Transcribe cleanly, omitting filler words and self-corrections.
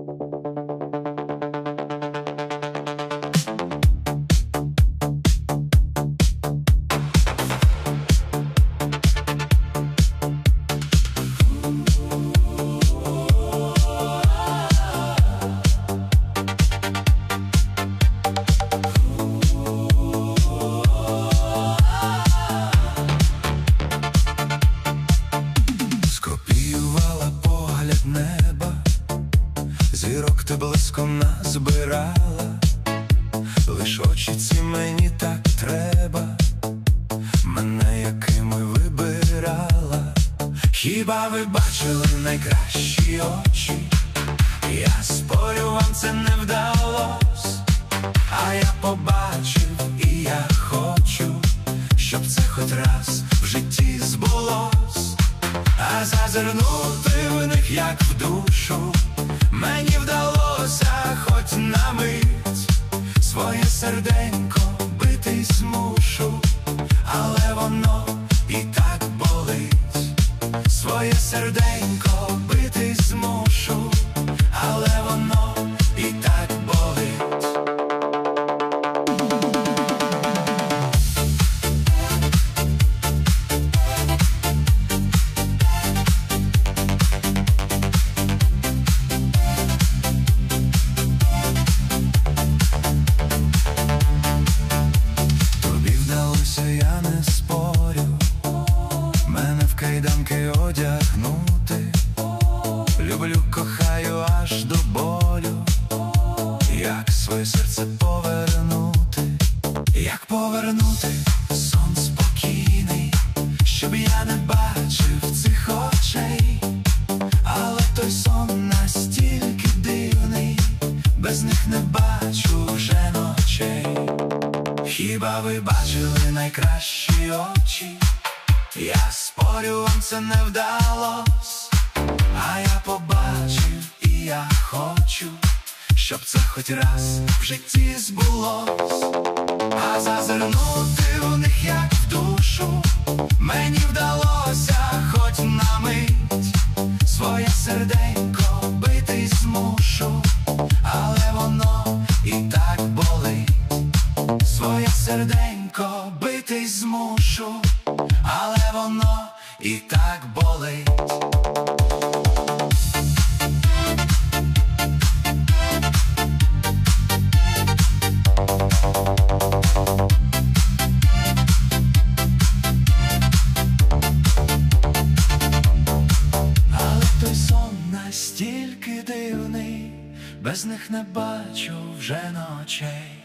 Неба, зірок ти близько назбирала, лиш очі ці мені так треба, мене якими вибирала. Хіба ви бачили найкращі очі? Я спорю, вам це не вдалось, а я побачив і я хочу, щоб це хоч раз в житті збулось. А зазирнути в них, як в душу, мені вдалося хоч на мить. Своє серденько бити змушу, але воно і так болить. Своє серденько бити змушу, але воно і так болить. Я не спорю, мене в кайданки одягнути. Люблю, кохаю аж до болю. Як своє серце повернути? Як повернути сон спокійний, щоб я не бачив цих очей? Але той сон настільки дивний, без них не бачу вже ночей. Хіба ви бачили найкращі очі? Я спорю, вам це не вдалось, а я побачив і я хочу, щоб це хоч раз в житті збулось. А зазирнути в них, як в душу, мені вдалося хоч на мить. Своє серденько бити змушу, але воно і так болить. Своє серденько бити змушу, але воно і так болить. Але той сон настільки дивний, без них не бачу вже ночей.